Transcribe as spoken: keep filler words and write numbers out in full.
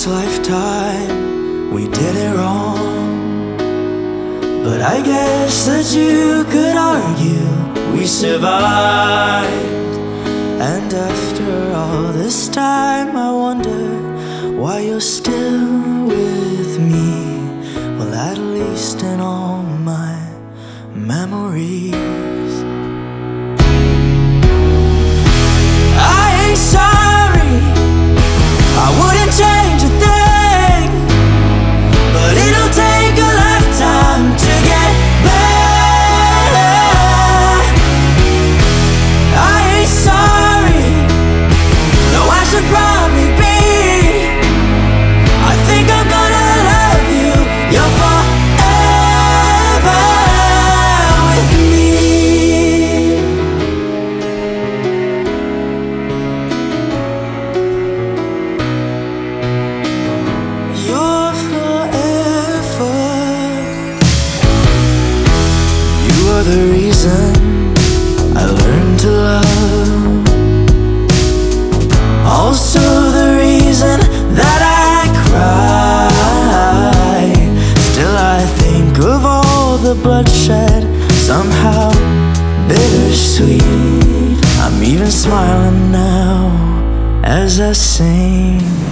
past lifetime we did it wrong, but I guess that you could argue we survived. And after all this time I wonder why you're still with me. Well, at least in all my memories. I ain't sorry, I wouldn't change a thing, but it'll take a lifetime to get better. I ain't sorry, though I should probably be. I think I'm gonna love you, you're forever with me. You're forever. You are the reason I learned to love, also the reason that I cry. Still I think of all the bloodshed, somehow bittersweet. I'm even smiling now as I sing.